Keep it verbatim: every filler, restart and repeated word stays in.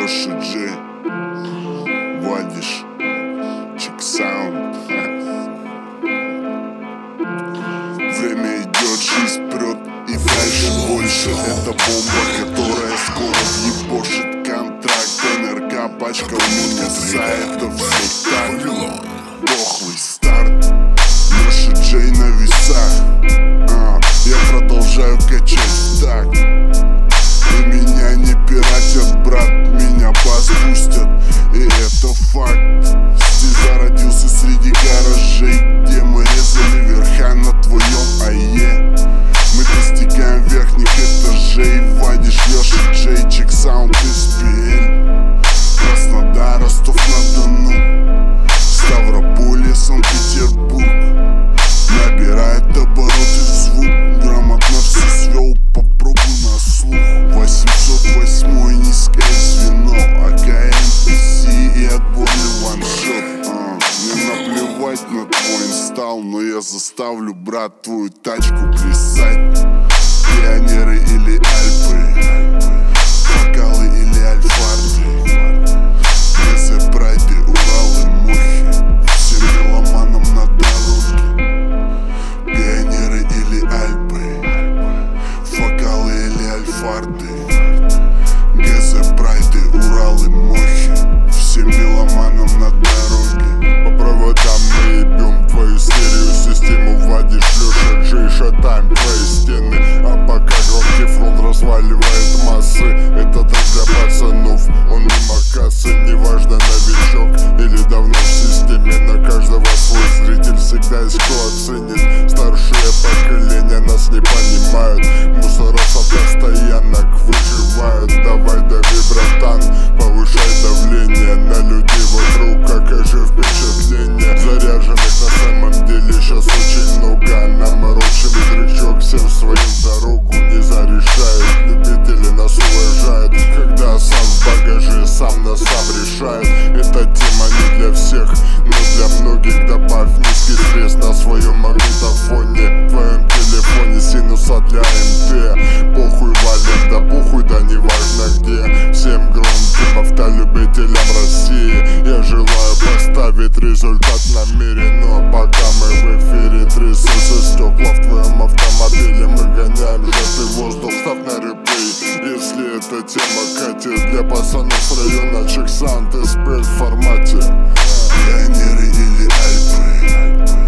Леша Джей, Вадиш, Чиксаунд. Время идет, жизнь прет и дальше больше. Это бомба, которая скоро въебошит контракт. эн эр ка, пачка мутится, это все так. Дохлый старт, Леша Джей на весах. а, Я продолжаю качать так. И меня не пиратят, брат, меня бас-бустят. И это факт. Стиза родился среди гаражей, где мы резали верха на твоем ае. Мы достигаем верхних этажей. Вадиш, Леша Джей, Чиксаунд из пи эль. Краснодар, Ростов-на-Дону, Ставрополье, Санкт-Петербург. Набирает обороты звук, грамотно все свел, попробуй на слух. восемьсот восьмой низкое звено, а ка эм пи си и отборный ваншот. а, Мне наплевать на твой инсталл, но я заставлю, брат, твою тачку плясать. Пионеры или Альпы, Фокалы или Альфарды, ГЗ, Прайды, Уралы, Мохи, всем меломанам на дороге. Пионеры или Альпы, Фокалы или Альфарды, ГЗ, Прайды, Уралы, Мохи, всем меломанам на дороге. По проводам мы ебем твою стереосистему. Вадиш, Леша Джей, шатаем твои стены. А пока громкий фронт разваливает массы, это так для пацанов, он не макасы. Неважно, новичок или давно в системе, на каждого свой зритель, всегда есть кто оценит. Старшее поколение нас не понимают, мусоров постоянно выживают. Давай дави, братан, повышай давление на людей вокруг, окажи впечатление. Заряженных на самом деле сейчас очень много, наморочим дрючок всем своим дорогу не зарешают. Любители нас уважают, когда сам в багаже, сам на сам решает. Эта тема не для всех, но для многих. Добавь низкий стресс на своем магнитофоне, в твоем телефоне синуса для эм тэ. Похуй валим, да похуй, да неважно где. Всем громким автолюбителям России я желаю поставить результат на мире. Но пока мы в эфире, трясутся стекла в твоем автомобиле. Мы гоняем сжатый воздух, ставь на реплей, если эта тема катит. Для пацанов с района Чиксаунд эс пи эль в формате. Пионеры или Альпы,